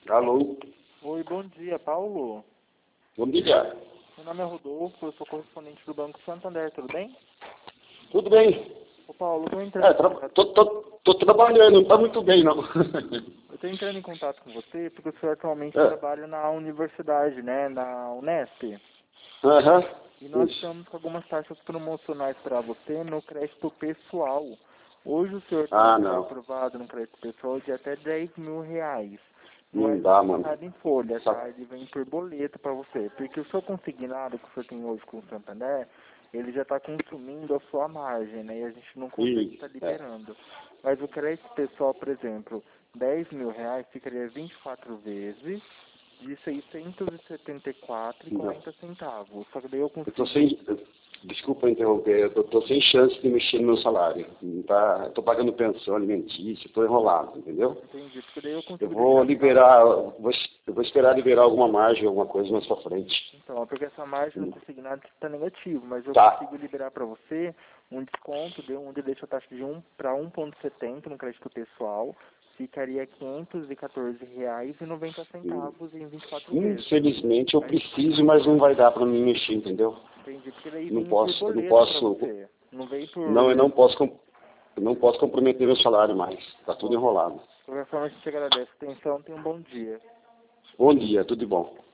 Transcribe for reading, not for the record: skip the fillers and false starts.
Alô? Oi, bom dia, Paulo. Bom dia. Meu nome é Rodolfo, eu sou correspondente do Banco Santander, tudo bem? Tudo bem? Ô Paulo, eu tô entrando em contato... Tô trabalhando, não tá muito bem, não. Eu tô entrando em contato com você porque o senhor atualmente É. trabalha na universidade, né, na Unesp. Aham. E nós Isso. estamos com algumas taxas promocionais para você no crédito pessoal. Hoje o senhor Ah, tem não. aprovado no crédito pessoal de até R$ 10.000. Não é Não dá, mano. descontado em folha, Sa- tá? Ele vem por boleto para você. Porque o seu consignado que o senhor tem hoje com o Santander, ele já está consumindo a sua margem, né? E a gente não consegue estar É. liberando. Mas o crédito pessoal, por exemplo, R$ 10.000 ficaria 24 vezes de Não. 674,40 centavos. Só que daí eu Eu tô consigo... sem... Desculpa interromper, eu tô sem chance de mexer no meu salário. Não tá... Eu tô pagando pensão alimentícia, tô enrolado, entendeu? Entendi, porque daí eu Eu consigo vou deixar liberar... Eu vou esperar liberar alguma margem, alguma coisa mais pra frente. Então, é porque essa margem no consignado está negativo, mas eu Tá. consigo liberar para você um desconto onde deixa a taxa de 1 para 1,70 no crédito pessoal, ficaria R$ 514,90 em 24 vezes. Infelizmente eu Aí, preciso, mas não vai dar para mim mexer, entendeu? entendi, porque daí Não vem por posso, eu não boleto para posso, você, não vem não, por... eu não posso comprometer meu salário mais. Tá tudo enrolado. De qualquer forma, a gente agradece a atenção, tenha um bom dia. Bom dia, tudo de bom.